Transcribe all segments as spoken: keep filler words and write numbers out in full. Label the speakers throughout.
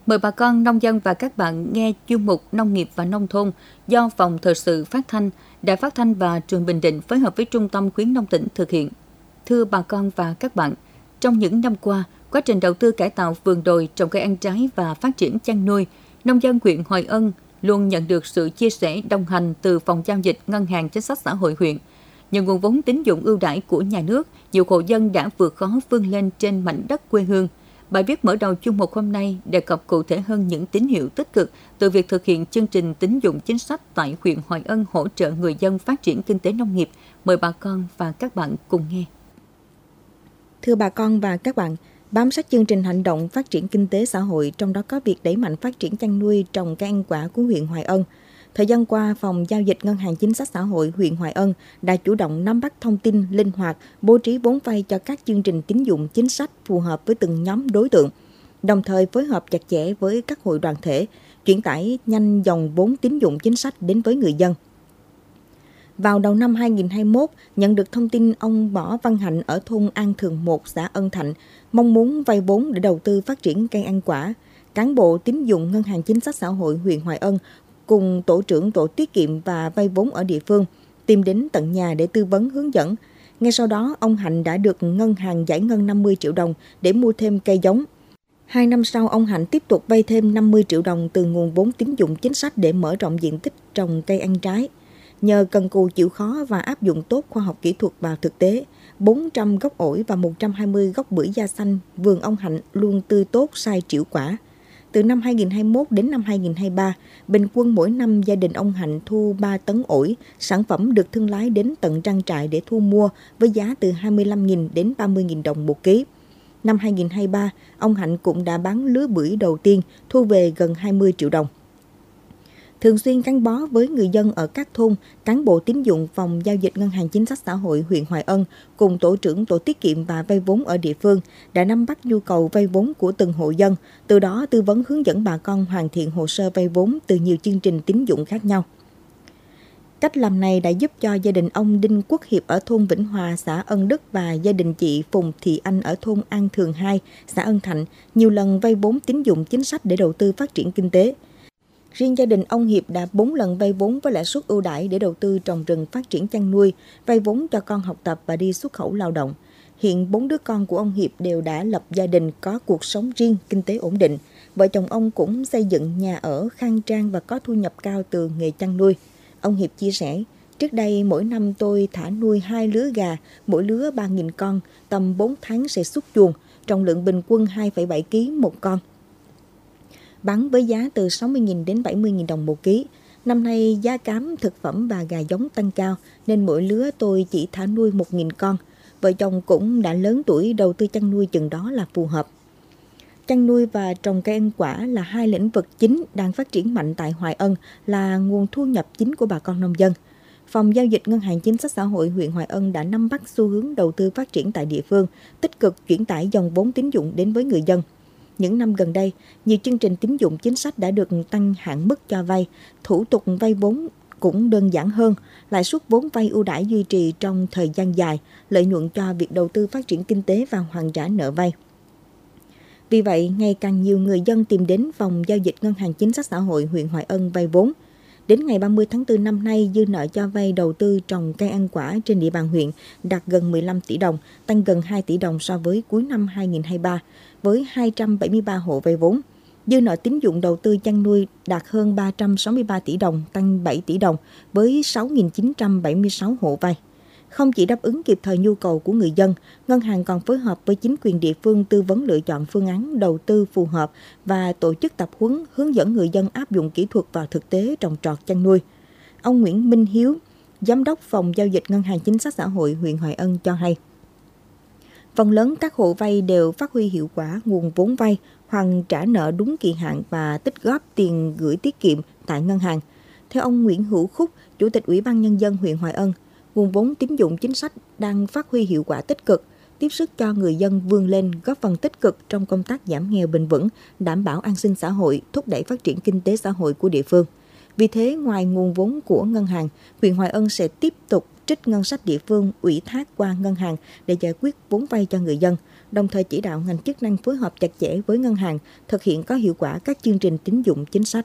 Speaker 1: Mời bà con nông dân và các bạn nghe chuyên mục Nông nghiệp và Nông thôn do Phòng Thời sự Phát thanh, Đài Phát thanh và Truyền Bình Định phối hợp với Trung tâm Khuyến nông tỉnh thực hiện. Thưa bà con và các bạn, trong những năm qua, quá trình đầu tư cải tạo vườn đồi, trồng cây ăn trái và phát triển chăn nuôi, nông dân huyện Hoài Ân luôn nhận được sự chia sẻ đồng hành từ Phòng giao dịch Ngân hàng Chính sách Xã hội huyện. Nhờ nguồn vốn tín dụng ưu đãi của nhà nước, nhiều hộ dân đã vượt khó vươn lên trên mảnh đất quê hương. Bài viết mở đầu chuyên mục hôm nay đề cập cụ thể hơn những tín hiệu tích cực từ việc thực hiện chương trình tín dụng chính sách tại huyện Hoài Ân hỗ trợ người dân phát triển kinh tế nông nghiệp. Mời bà con và các bạn cùng nghe.
Speaker 2: Thưa bà con và các bạn, bám sát chương trình hành động phát triển kinh tế xã hội, trong đó có việc đẩy mạnh phát triển chăn nuôi, trồng cây ăn quả của huyện Hoài Ân. Thời gian qua, Phòng giao dịch Ngân hàng Chính sách Xã hội huyện Hoài Ân đã chủ động nắm bắt thông tin linh hoạt, bố trí vốn vay cho các chương trình tín dụng chính sách phù hợp với từng nhóm đối tượng, đồng thời phối hợp chặt chẽ với các hội đoàn thể, chuyển tải nhanh dòng vốn tín dụng chính sách đến với người dân. Vào đầu năm hai nghìn không trăm hai mươi mốt, nhận được thông tin ông Võ Văn Hạnh ở thôn An Thường một, xã Ân Thạnh, mong muốn vay vốn để đầu tư phát triển cây ăn quả. Cán bộ tín dụng Ngân hàng Chính sách Xã hội huyện Hoài Ân cùng tổ trưởng tổ tiết kiệm và vay vốn ở địa phương tìm đến tận nhà để tư vấn hướng dẫn. Ngay sau đó, ông Hạnh đã được ngân hàng giải ngân năm mươi triệu đồng để mua thêm cây giống. Hai năm sau, ông Hạnh tiếp tục vay thêm năm mươi triệu đồng từ nguồn vốn tín dụng chính sách để mở rộng diện tích trồng cây ăn trái. Nhờ cần cù chịu khó và áp dụng tốt khoa học kỹ thuật vào thực tế, bốn trăm gốc ổi và một trăm hai mươi gốc bưởi da xanh, vườn ông Hạnh luôn tươi tốt, sai triệu quả. Từ năm hai nghìn không trăm hai mươi mốt đến năm hai nghìn không trăm hai mươi ba, bình quân mỗi năm gia đình ông Hạnh thu ba tấn ổi, sản phẩm được thương lái đến tận trang trại để thu mua với giá từ hai mươi lăm nghìn đến ba mươi nghìn đồng một ký. Năm hai nghìn không trăm hai mươi ba, ông Hạnh cũng đã bán lứa bưởi đầu tiên, thu về gần hai mươi triệu đồng. Thường xuyên gắn bó với người dân ở các thôn, cán bộ tín dụng Phòng giao dịch Ngân hàng Chính sách Xã hội huyện Hoài Ân cùng tổ trưởng tổ tiết kiệm và vay vốn ở địa phương đã nắm bắt nhu cầu vay vốn của từng hộ dân, từ đó tư vấn hướng dẫn bà con hoàn thiện hồ sơ vay vốn từ nhiều chương trình tín dụng khác nhau. Cách làm này đã giúp cho gia đình ông Đinh Quốc Hiệp ở thôn Vĩnh Hòa, xã Ân Đức và gia đình chị Phùng Thị Anh ở thôn An Thường hai, xã Ân Thạnh nhiều lần vay vốn tín dụng chính sách để đầu tư phát triển kinh tế. Riêng gia đình ông Hiệp đã bốn lần vay vốn với lãi suất ưu đãi để đầu tư trồng rừng phát triển chăn nuôi, vay vốn cho con học tập và đi xuất khẩu lao động. Hiện bốn đứa con của ông Hiệp đều đã lập gia đình, có cuộc sống riêng, kinh tế ổn định. Vợ chồng ông cũng xây dựng nhà ở khang trang và có thu nhập cao từ nghề chăn nuôi. Ông Hiệp chia sẻ, trước đây mỗi năm tôi thả nuôi hai lứa gà, mỗi lứa ba nghìn con, tầm bốn tháng sẽ xuất chuồng, trọng lượng bình quân hai phẩy bảy ki lô gam một con. Bán với giá từ sáu mươi nghìn đến bảy mươi nghìn đồng một ký. Năm nay giá cám, thực phẩm và gà giống tăng cao nên mỗi lứa tôi chỉ thả nuôi một nghìn con. Vợ chồng cũng đã lớn tuổi, đầu tư chăn nuôi chừng đó là phù hợp. Chăn nuôi và trồng cây ăn quả là hai lĩnh vực chính đang phát triển mạnh tại Hoài Ân, là nguồn thu nhập chính của bà con nông dân. Phòng giao dịch Ngân hàng Chính sách Xã hội huyện Hoài Ân đã nắm bắt xu hướng đầu tư phát triển tại địa phương, tích cực chuyển tải dòng vốn tín dụng đến với người dân. Những năm gần đây, nhiều chương trình tín dụng chính sách đã được tăng hạn mức cho vay, thủ tục vay vốn cũng đơn giản hơn, lãi suất vốn vay ưu đãi duy trì trong thời gian dài, lợi nhuận cho việc đầu tư phát triển kinh tế và hoàn trả nợ vay. Vì vậy, ngày càng nhiều người dân tìm đến Phòng giao dịch Ngân hàng Chính sách Xã hội huyện Hoài Ân vay vốn. Đến ngày ba mươi tháng tư năm nay, dư nợ cho vay đầu tư trồng cây ăn quả trên địa bàn huyện đạt gần mười lăm tỷ đồng, tăng gần hai tỷ đồng so với cuối năm hai nghìn không trăm hai mươi ba, với hai trăm bảy mươi ba hộ vay vốn. Dư nợ tín dụng đầu tư chăn nuôi đạt hơn ba trăm sáu mươi ba tỷ đồng, tăng bảy tỷ đồng, với sáu nghìn chín trăm bảy mươi sáu hộ vay. Không chỉ đáp ứng kịp thời nhu cầu của người dân, ngân hàng còn phối hợp với chính quyền địa phương tư vấn lựa chọn phương án đầu tư phù hợp và tổ chức tập huấn hướng dẫn người dân áp dụng kỹ thuật vào thực tế trồng trọt chăn nuôi. Ông Nguyễn Minh Hiếu, Giám đốc Phòng giao dịch Ngân hàng Chính sách Xã hội huyện Hoài Ân cho hay, phần lớn các hộ vay đều phát huy hiệu quả nguồn vốn vay, hoàn trả nợ đúng kỳ hạn và tích góp tiền gửi tiết kiệm tại ngân hàng. Theo ông Nguyễn Hữu Khúc, Chủ tịch Ủy ban Nhân dân huyện Hoài Ân, nguồn vốn tín dụng chính sách đang phát huy hiệu quả tích cực, tiếp sức cho người dân vươn lên, góp phần tích cực trong công tác giảm nghèo bền vững, đảm bảo an sinh xã hội, thúc đẩy phát triển kinh tế xã hội của địa phương. Vì thế, ngoài nguồn vốn của ngân hàng, huyện Hoài Ân sẽ tiếp tục trích ngân sách địa phương ủy thác qua ngân hàng để giải quyết vốn vay cho người dân, đồng thời chỉ đạo ngành chức năng phối hợp chặt chẽ với ngân hàng, thực hiện có hiệu quả các chương trình tín dụng chính sách.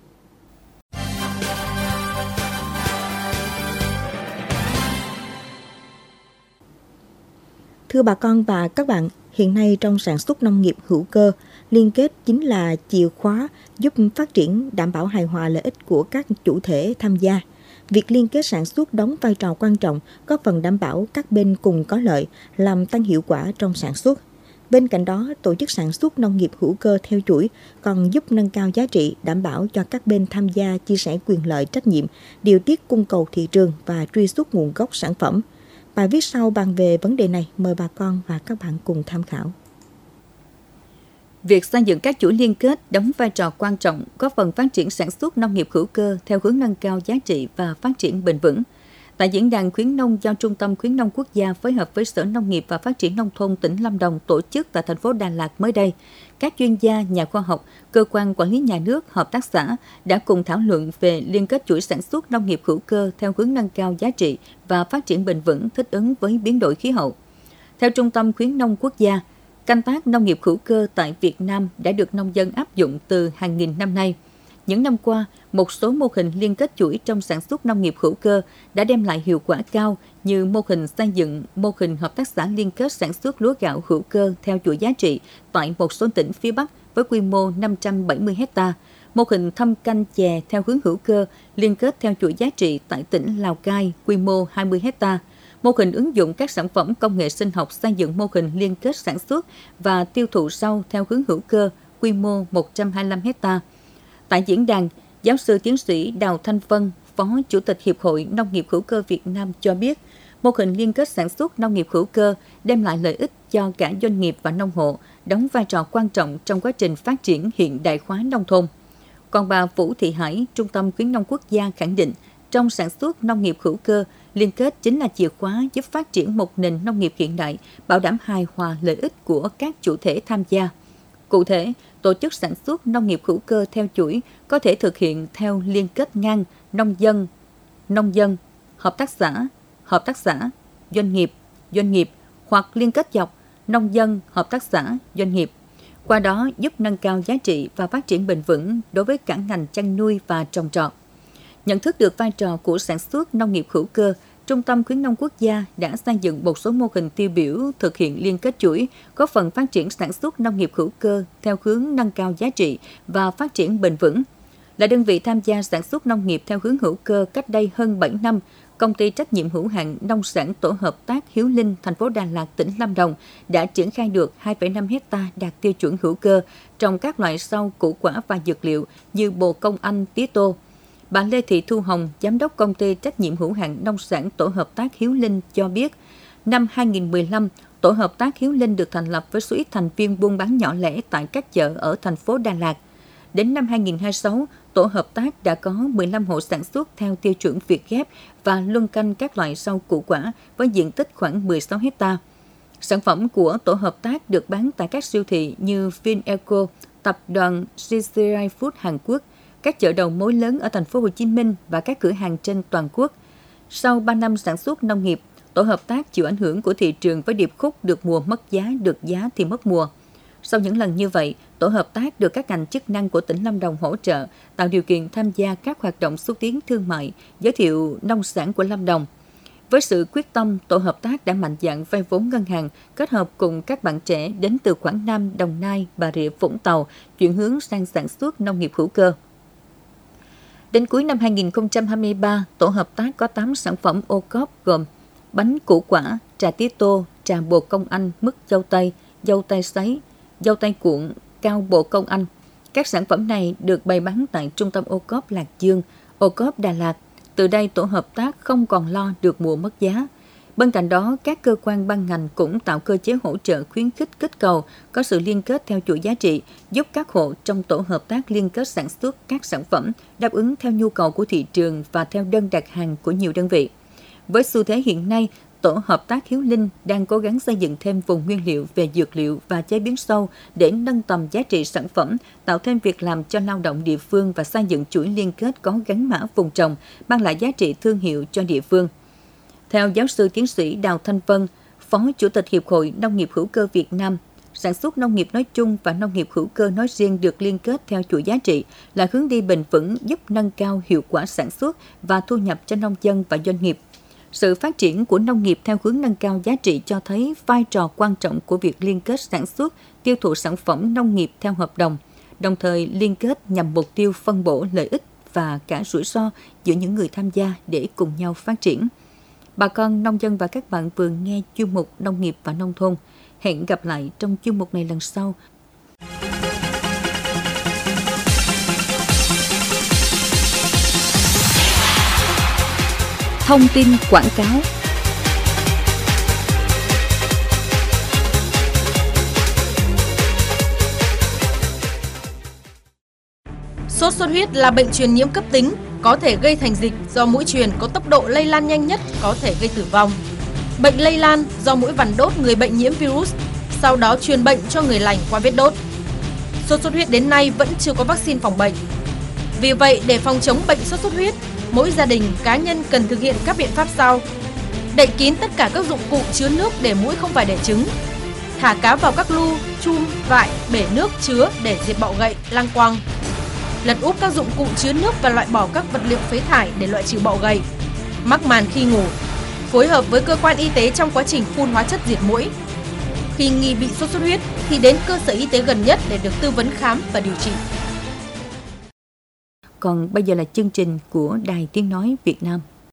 Speaker 2: Thưa bà con và các bạn, hiện nay trong sản xuất nông nghiệp hữu cơ, liên kết chính là chìa khóa giúp phát triển đảm bảo hài hòa lợi ích của các chủ thể tham gia. Việc liên kết sản xuất đóng vai trò quan trọng, góp phần đảm bảo các bên cùng có lợi, làm tăng hiệu quả trong sản xuất. Bên cạnh đó, tổ chức sản xuất nông nghiệp hữu cơ theo chuỗi còn giúp nâng cao giá trị, đảm bảo cho các bên tham gia chia sẻ quyền lợi trách nhiệm, điều tiết cung cầu thị trường và truy xuất nguồn gốc sản phẩm. Bài viết sau bàn về vấn đề này, mời bà con và các bạn cùng tham khảo.
Speaker 1: Việc xây dựng các chuỗi liên kết đóng vai trò quan trọng, góp phần phát triển sản xuất nông nghiệp hữu cơ theo hướng nâng cao giá trị và phát triển bền vững. Tại diễn đàn khuyến nông do Trung tâm Khuyến nông Quốc gia phối hợp với Sở Nông nghiệp và Phát triển Nông thôn tỉnh Lâm Đồng tổ chức tại thành phố Đà Lạt mới đây, các chuyên gia, nhà khoa học, cơ quan quản lý nhà nước, hợp tác xã đã cùng thảo luận về liên kết chuỗi sản xuất nông nghiệp hữu cơ theo hướng nâng cao giá trị và phát triển bền vững thích ứng với biến đổi khí hậu. Theo Trung tâm Khuyến nông Quốc gia, canh tác nông nghiệp hữu cơ tại Việt Nam đã được nông dân áp dụng từ hàng nghìn năm nay. Những năm qua, một số mô hình liên kết chuỗi trong sản xuất nông nghiệp hữu cơ đã đem lại hiệu quả cao như mô hình xây dựng mô hình hợp tác xã liên kết sản xuất lúa gạo hữu cơ theo chuỗi giá trị tại một số tỉnh phía Bắc với quy mô năm trăm bảy mươi héc ta, mô hình thâm canh chè theo hướng hữu cơ liên kết theo chuỗi giá trị tại tỉnh Lào Cai quy mô hai mươi héc ta, mô hình ứng dụng các sản phẩm công nghệ sinh học xây dựng mô hình liên kết sản xuất và tiêu thụ rau theo hướng hữu cơ quy mô một trăm hai mươi lăm héc ta. Tại diễn đàn, giáo sư tiến sĩ Đào Thanh Vân, Phó Chủ tịch Hiệp hội Nông nghiệp hữu cơ Việt Nam cho biết, mô hình liên kết sản xuất nông nghiệp hữu cơ đem lại lợi ích cho cả doanh nghiệp và nông hộ, đóng vai trò quan trọng trong quá trình phát triển hiện đại hóa nông thôn. Còn bà Vũ Thị Hải, Trung tâm Khuyến nông Quốc gia khẳng định, trong sản xuất nông nghiệp hữu cơ, liên kết chính là chìa khóa giúp phát triển một nền nông nghiệp hiện đại, bảo đảm hài hòa lợi ích của các chủ thể tham gia. Cụ thể, tổ chức sản xuất nông nghiệp hữu cơ theo chuỗi có thể thực hiện theo liên kết ngang nông dân, nông dân, hợp tác xã, hợp tác xã, doanh nghiệp, doanh nghiệp hoặc liên kết dọc nông dân, hợp tác xã, doanh nghiệp. Qua đó giúp nâng cao giá trị và phát triển bền vững đối với cả ngành chăn nuôi và trồng trọt. Nhận thức được vai trò của sản xuất nông nghiệp hữu cơ, Trung tâm Khuyến nông Quốc gia đã xây dựng một số mô hình tiêu biểu thực hiện liên kết chuỗi, góp phần phát triển sản xuất nông nghiệp hữu cơ theo hướng nâng cao giá trị và phát triển bền vững. Là đơn vị tham gia sản xuất nông nghiệp theo hướng hữu cơ cách đây hơn bảy năm, Công ty trách nhiệm hữu hạn nông sản tổ hợp tác Hiếu Linh, thành phố Đà Lạt, tỉnh Lâm Đồng đã triển khai được hai phẩy năm héc ta đạt tiêu chuẩn hữu cơ trồng các loại rau, củ quả và dược liệu như bồ công anh, tía tô. Bà Lê Thị Thu Hồng, Giám đốc Công ty trách nhiệm hữu hạn nông sản tổ hợp tác Hiếu Linh cho biết, năm hai nghìn không trăm mười lăm, tổ hợp tác Hiếu Linh được thành lập với số ít thành viên buôn bán nhỏ lẻ tại các chợ ở thành phố Đà Lạt. Đến năm hai nghìn không trăm hai mươi sáu, tổ hợp tác đã có mười lăm hộ sản xuất theo tiêu chuẩn Việt Gáp và luân canh các loại rau củ quả với diện tích khoảng mười sáu héc ta. Sản phẩm của tổ hợp tác được bán tại các siêu thị như Vineco, tập đoàn xê xê i Food Hàn Quốc, các chợ đầu mối lớn ở thành phố Hồ Chí Minh và các cửa hàng trên toàn quốc. Sau ba năm sản xuất nông nghiệp, tổ hợp tác chịu ảnh hưởng của thị trường với điệp khúc được mùa mất giá, được giá thì mất mùa. Sau những lần như vậy, tổ hợp tác được các ngành chức năng của tỉnh Lâm Đồng hỗ trợ, tạo điều kiện tham gia các hoạt động xúc tiến thương mại, giới thiệu nông sản của Lâm Đồng. Với sự quyết tâm, tổ hợp tác đã mạnh dạn vay vốn ngân hàng, kết hợp cùng các bạn trẻ đến từ Quảng Nam, Đồng Nai, Bà Rịa, Vũng Tàu, chuyển hướng sang sản xuất nông nghiệp hữu cơ. Đến cuối năm hai nghìn không trăm hai mươi ba, tổ hợp tác có tám sản phẩm ô cốp gồm bánh củ quả, trà tía tô, trà bồ công anh, mứt dâu tây, dâu tây sấy, dâu tây cuộn, cao bồ công anh. Các sản phẩm này được bày bán tại Trung tâm ô cốp Lạc Dương, ô cốp Đà Lạt. Từ đây, tổ hợp tác không còn lo được mùa mất giá. Bên cạnh đó, các cơ quan ban ngành cũng tạo cơ chế hỗ trợ khuyến khích kích cầu, có sự liên kết theo chuỗi giá trị, giúp các hộ trong tổ hợp tác liên kết sản xuất các sản phẩm đáp ứng theo nhu cầu của thị trường và theo đơn đặt hàng của nhiều đơn vị. Với xu thế hiện nay, tổ hợp tác Hiếu Linh đang cố gắng xây dựng thêm vùng nguyên liệu về dược liệu và chế biến sâu để nâng tầm giá trị sản phẩm, tạo thêm việc làm cho lao động địa phương và xây dựng chuỗi liên kết có gắn mã vùng trồng, mang lại giá trị thương hiệu cho địa phương. Theo giáo sư tiến sĩ Đào Thanh Vân, Phó Chủ tịch Hiệp hội Nông nghiệp hữu cơ Việt Nam, sản xuất nông nghiệp nói chung và nông nghiệp hữu cơ nói riêng được liên kết theo chuỗi giá trị là hướng đi bền vững giúp nâng cao hiệu quả sản xuất và thu nhập cho nông dân và doanh nghiệp. Sự phát triển của nông nghiệp theo hướng nâng cao giá trị cho thấy vai trò quan trọng của việc liên kết sản xuất, tiêu thụ sản phẩm nông nghiệp theo hợp đồng, đồng thời liên kết nhằm mục tiêu phân bổ lợi ích và cả rủi ro giữa những người tham gia để cùng nhau phát triển. Bà con nông dân và các bạn vừa nghe chuyên mục Nông nghiệp và Nông thôn. Hẹn gặp lại trong chuyên mục này lần sau. Thông tin quảng cáo.
Speaker 3: Sốt xuất huyết là bệnh truyền nhiễm cấp tính, có thể gây thành dịch do muỗi truyền có tốc độ lây lan nhanh nhất, có thể gây tử vong. Bệnh lây lan do muỗi vằn đốt người bệnh nhiễm virus, sau đó truyền bệnh cho người lành qua vết đốt. Sốt xuất huyết đến nay vẫn chưa có vaccine phòng bệnh. Vì vậy, để phòng chống bệnh sốt xuất huyết, mỗi gia đình, cá nhân cần thực hiện các biện pháp sau. Đậy kín tất cả các dụng cụ chứa nước để muỗi không phải đẻ trứng. Thả cá vào các lu, chum, vại, bể nước chứa để diệt bọ gậy, lăng quăng. Lật úp các dụng cụ chứa nước và loại bỏ các vật liệu phế thải để loại trừ bọ gậy. Mắc màn khi ngủ. Phối hợp với cơ quan y tế trong quá trình phun hóa chất diệt muỗi. Khi nghi bị sốt xuất huyết thì đến cơ sở y tế gần nhất để được tư vấn khám và điều trị.
Speaker 1: Còn bây giờ là chương trình của Đài Tiếng Nói Việt Nam.